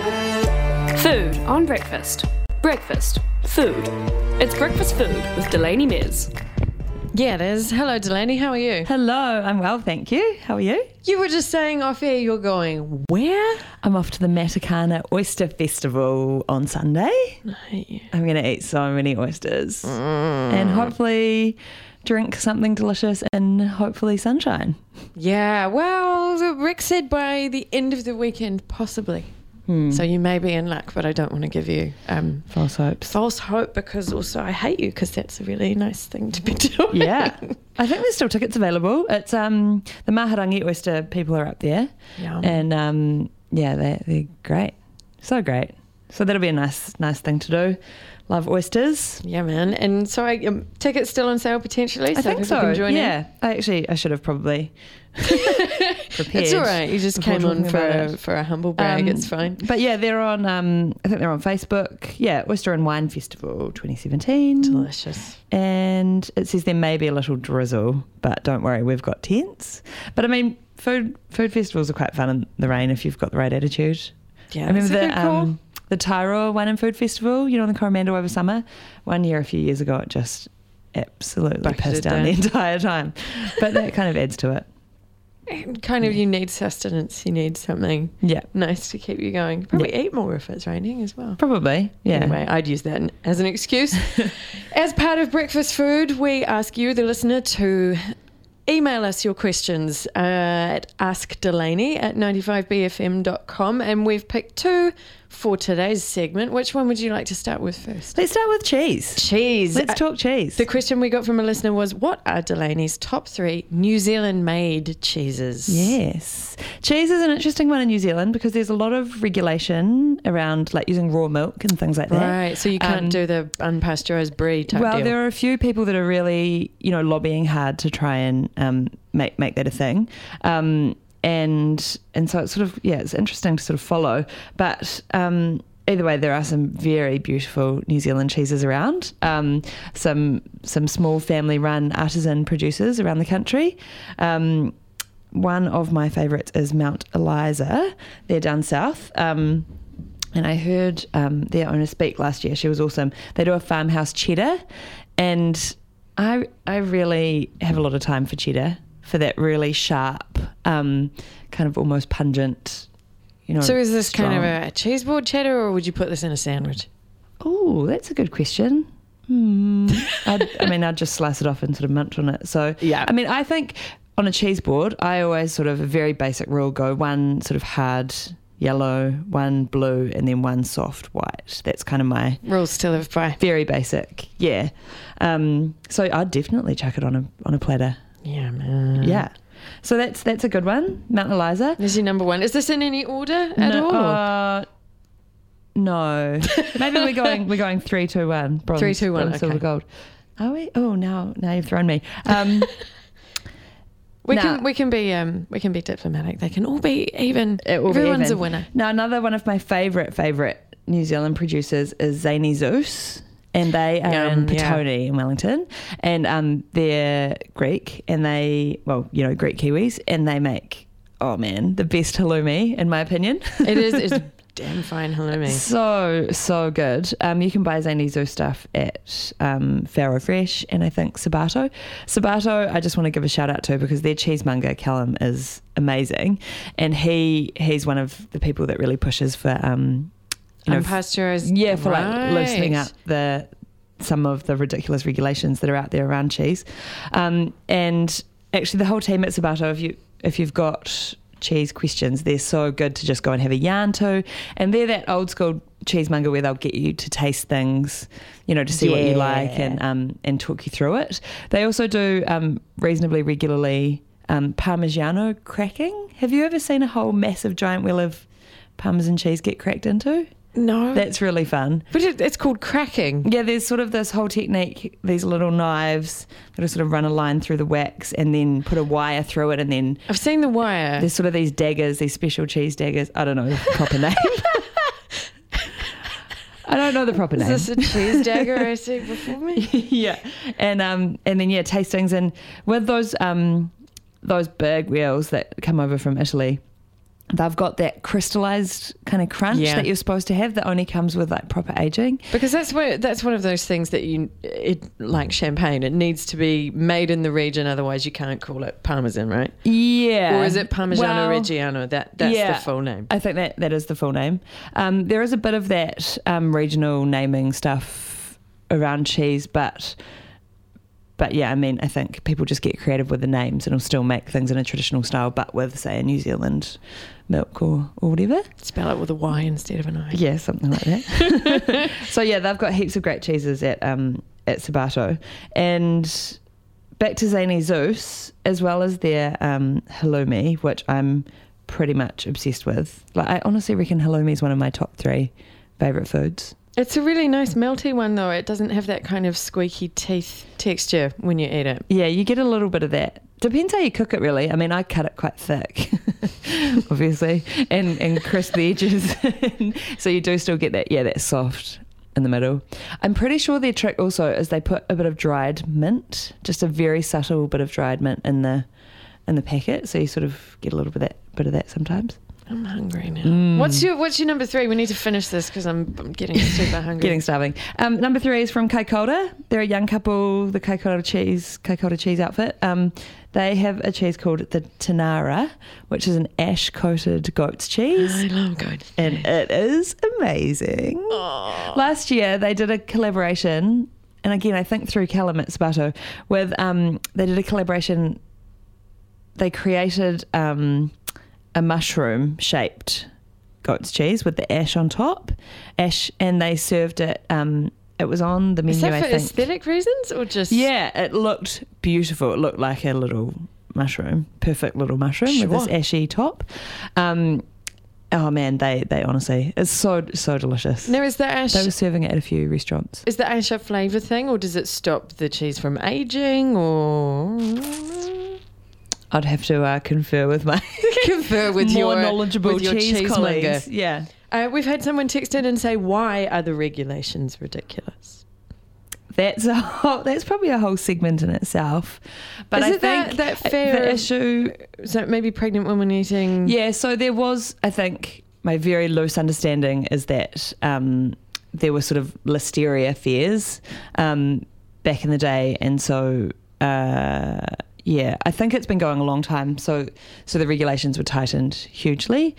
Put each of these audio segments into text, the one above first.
Food on breakfast. Breakfast. Food. It's breakfast food with Delaney Miz. Yeah, it is. Hello, Delaney. How are you? Hello, I'm well, thank you. How are you? You were just saying off air you're going where? I'm off to the Matakana Oyster Festival on Sunday. I'm going to eat so many oysters and hopefully drink something delicious and hopefully sunshine. Yeah, well, Rick said by the end of the weekend, possibly. So you may be in luck, but I don't want to give you False hopes. false hope because also I hate you because that's a really nice thing to be doing. Yeah. I think there's still tickets available. It's the Maharangi oyster people are up there. Yeah. And they're great. So great. So that'll be a nice thing to do. Love oysters. Yeah, man. And so tickets still on sale potentially? I think people so. Can join yeah. I should have probably prepared. It's all right. You just before came on talking for a humble brag. It's fine. But yeah, they're on. I think they're on Facebook. Yeah, Oyster and Wine Festival 2017. Delicious. And it says there may be a little drizzle, but don't worry, we've got tents. But I mean, food festivals are quite fun in the rain if you've got the right attitude. Yeah, I remember that's a good call. the Tairoa Wine and Food Festival, you know, in the Coromandel over summer. One year, a few years ago, it just absolutely Bucketed pissed down down. the entire time. But that kind of adds to it. And kind of, you need sustenance. You need something Yeah, nice to keep you going. Probably eat more if it's raining as well. probably. Yeah. Anyway, I'd use that as an excuse. As part of breakfast food, we ask you, the listener, to email us your questions at askdelaney@95bfm.com, and we've picked two for today's segment. Which one would you like to start with first? Let's start with cheese. Cheese. Let's talk cheese. The question we got from a listener was, what are Delaney's top 3 New Zealand-made cheeses? Yes. Cheese is an interesting one in New Zealand because there's a lot of regulation around like using raw milk and things like that. Right, so you can't do the unpasteurised brie type Well, deal. there are a few people that are really, lobbying hard to try and make that a thing. And so it's sort of, it's interesting to sort of follow. But either way, there are some very beautiful New Zealand cheeses around. Some small family-run artisan producers around the country. One of my favourites is Mount Eliza. They're down south. And I heard their owner speak last year. She was awesome. They do a farmhouse cheddar. And I really have a lot of time for cheddar, for that really sharp, kind of almost pungent, So is this strong. kind of a cheese board cheddar, or would you put this in a sandwich? Oh, that's a good question. I'd just slice it off and sort of munch on it. So, Yeah. I mean, I think on a cheese board, I always sort of, a very basic rule, go one sort of hard yellow, one blue, and then one soft white. That's kind of my Rules to live by. very basic. Yeah. So I'd definitely chuck it on a platter. Yeah, man. Yeah. So that's a good one. Mount Eliza. This is your number 1. Is this in any order at all? No. Maybe we're going 3, 2, 1. Bronze, 3, 2, 1, bronze, silver, okay. gold. Are we? Oh, now you've thrown me. We Nah. can be diplomatic. They can all be even. It will be Everyone's even. a winner. Now, another one of my favourite New Zealand producers is Zany Zeus. And they are in Petone in Wellington. And they're Greek. And they, Greek Kiwis. And they make, the best halloumi, in my opinion. It is. It's damn fine halloumi. So good. You can buy Zany Zeus stuff at Farrow Fresh and I think Sabato. Sabato, I just want to give a shout out to because their cheesemonger, Callum, is amazing. And he's one of the people that really pushes for... Unpasteurized. for like loosening up some of the ridiculous regulations that are out there around cheese. And actually the whole team at Sabato, if you've got cheese questions, they're so good to just go and have a yarn to. And they're that old school cheesemonger where they'll get you to taste things, to see what you like and talk you through it. They also do reasonably regularly Parmigiano cracking. Have you ever seen a whole massive giant wheel of Parmesan cheese get cracked into? No. That's really fun. But it's called cracking. Yeah, there's sort of this whole technique, these little knives that'll sort of run a line through the wax and then put a wire through it, and then I've seen the wire. there's sort of these daggers, these special cheese daggers. I don't know the proper name. I don't know the proper name. Is this a cheese dagger I see before me? Yeah. And then tastings, and with those berg wheels that come over from Italy, they've got that crystallized kind of crunch that you're supposed to have that only comes with like proper aging. Because that's one of those things that like champagne, it needs to be made in the region, otherwise you can't call it Parmesan, right? Yeah. Or is it Parmigiano Reggiano? That's the full name. I think that is the full name. There is a bit of that regional naming stuff around cheese, but yeah, I mean, I think people just get creative with the names and will still make things in a traditional style, but with, say, a New Zealand milk or whatever. Spell it with a Y instead of an I. Yeah, something like that. So yeah, they've got heaps of great cheeses at Sabato. And back to Zany Zeus, as well as their halloumi, which I'm pretty much obsessed with. Like, I honestly reckon halloumi is one of my top 3 favourite foods. It's a really nice melty one, though. It doesn't have that kind of squeaky teeth texture when you eat it. Yeah, you get a little bit of that. Depends how you cook it, really. I mean, I cut it quite thick, obviously, and crisp the edges. So you do still get that soft in the middle. I'm pretty sure their trick also is they put a bit of dried mint, just a very subtle bit of dried mint in the packet. So you sort of get a little bit of that sometimes. I'm hungry now. What's your number 3? We need to finish this because I'm getting super hungry. Getting starving. Number 3 is from Kaikoura. They're a young couple, the Kaikoura cheese outfit. They have a cheese called the Tanara, which is an ash-coated goat's cheese. I love goat. And it is amazing. Aww. Last year, they did a collaboration, and again, I think through Callum at Sabato, with, they did a collaboration. They created a mushroom-shaped goat's cheese with the ash on top. And they served it. It was on the menu, I think. Is that for aesthetic reasons or just... Yeah, it looked beautiful. It looked like a little mushroom, perfect little mushroom with this ashy top. Oh man, they honestly, it's so delicious. Now, is the ash... They were serving it at a few restaurants. Is the ash a flavour thing, or does it stop the cheese from aging, or... I'd have to confer with your knowledgeable cheese colleagues. Yeah. We've had someone text in and say, why are the regulations ridiculous? That's probably a whole segment in itself. But Is I think that fair? The issue... So maybe pregnant women eating... Yeah, so there was, I think, my very loose understanding is that there were sort of listeria fears back in the day. And so... yeah, I think it's been going a long time. So the regulations were tightened hugely.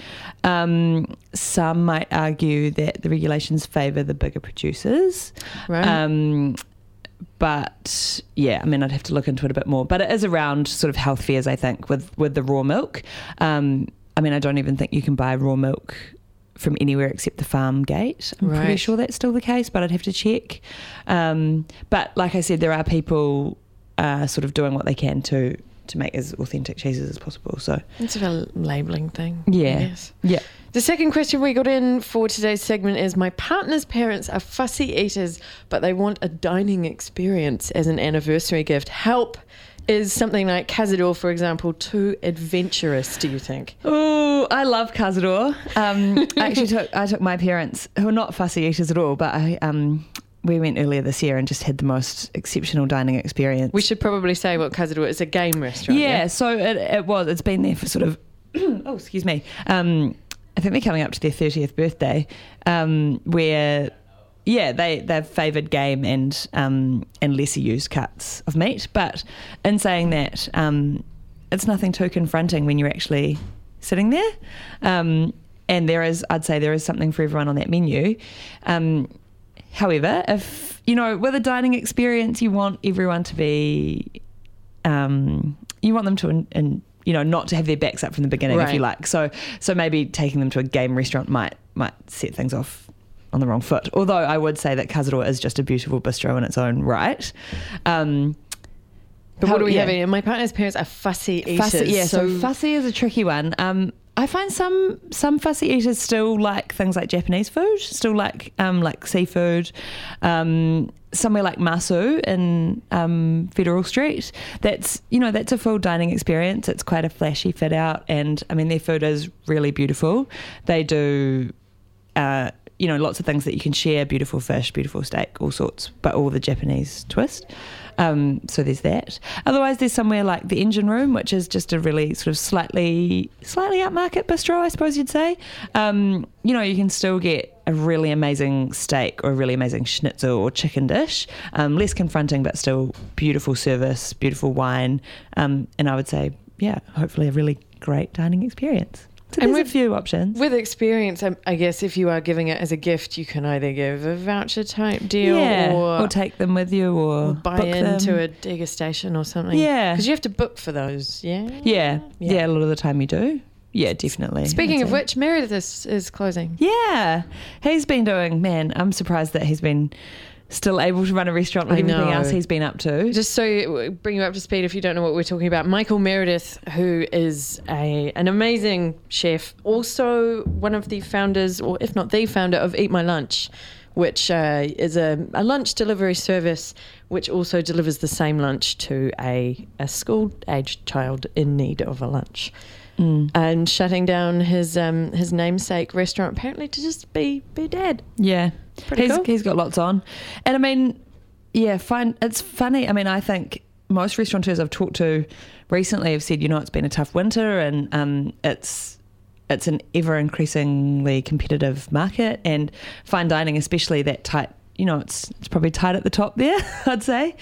Some might argue that the regulations favour the bigger producers. Right. But yeah, I mean, I'd have to look into it a bit more. But it is around sort of health fears, I think, with the raw milk. I mean, I don't even think you can buy raw milk from anywhere except the farm gate. I'm pretty sure that's still the case, but I'd have to check. But like I said, there are people... sort of doing what they can to make as authentic cheeses as possible. So it's a labelling thing. Yeah. I guess. Yeah. The second question we got in for today's segment is, my partner's parents are fussy eaters, but they want a dining experience as an anniversary gift. Help. Is something like Cazador, for example, too adventurous, do you think? Oh, I love Cazador. I took my parents, who are not fussy eaters at all, but we went earlier this year and just had the most exceptional dining experience. We should probably say what Cazador is. A game restaurant. Yeah, so it's been there for sort of, oh, excuse me. I think they're coming up to their 30th birthday, where, yeah, they've favoured game and lesser used cuts of meat. But in saying that, it's nothing too confronting when you're actually sitting there. And I'd say there is something for everyone on that menu. However, if, with a dining experience, you want everyone to be, you want them to, not to have their backs up from the beginning, if you like. So maybe taking them to a game restaurant might set things off on the wrong foot. Although I would say that Cazador is just a beautiful bistro in its own right. But what do we have here? My partner's parents are fussy eaters. So fussy is a tricky one. I find some fussy eaters still like things like Japanese food, still like seafood. Somewhere like Masu in Federal Street, that's a full dining experience. It's quite a flashy fit out, and I mean their food is really beautiful. They do, lots of things that you can share, beautiful fish, beautiful steak, all sorts, but all the Japanese twist. So there's that. Otherwise, there's somewhere like the Engine Room, which is just a really sort of slightly upmarket bistro, I suppose you'd say. You can still get a really amazing steak or a really amazing schnitzel or chicken dish, less confronting, but still beautiful service, beautiful wine, and I would say, hopefully a really great dining experience. So there's a few options. With experience, I guess if you are giving it as a gift, you can either give a voucher type deal or take them with you or buy book into them. a degustation or something. Yeah. Because you have to book for those, yeah? Yeah, a lot of the time you do. Yeah, definitely. Speaking of which, Meredith is closing. Yeah. He's been doing, I'm surprised that he's been still able to run a restaurant with everything else he's been up to. Just so bring you up to speed if you don't know what we're talking about, Michael Meredith, who is an amazing chef, also one of the founders, or if not the founder, of Eat My Lunch, which is a lunch delivery service which also delivers the same lunch to a school-aged child in need of a lunch. And shutting down his namesake restaurant apparently to just be dad. Yeah. Pretty cool. He's got lots on. And fine. It's funny. I think most restaurateurs I've talked to recently have said, it's been a tough winter and it's an ever increasingly competitive market, and fine dining, especially that tight, it's probably tight at the top there, I'd say.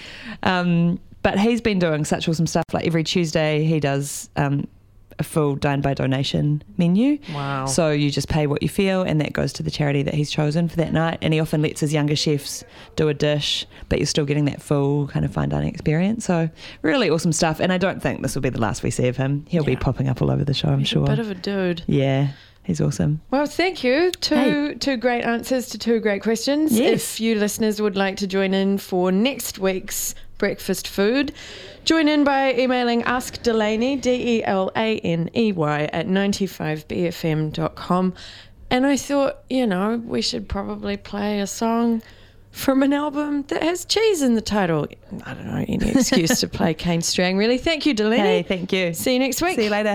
But he's been doing such awesome stuff. Like every Tuesday he does a full dine by donation menu. Wow. So you just pay what you feel, and that goes to the charity that he's chosen for that night. And he often lets his younger chefs do a dish, but you're still getting that full kind of fine dining experience. So really awesome stuff. And I don't think this will be the last we see of him. He'll be popping up all over the show, I'm sure. A bit of a dude. Yeah. He's awesome. Well, thank you. Two great answers to two great questions. Yes. If you listeners would like to join in for next week's breakfast food, join in by emailing askdelaney, DELANEY, at 95bfm.com. And I thought, we should probably play a song from an album that has cheese in the title. I don't know, any excuse to play Kane Strang, really. Thank you, Delaney. Hey, thank you. See you next week. See you later.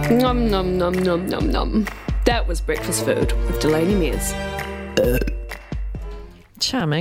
Nom nom nom nom nom nom. That was Breakfast Food with Delaney Mears. Charming.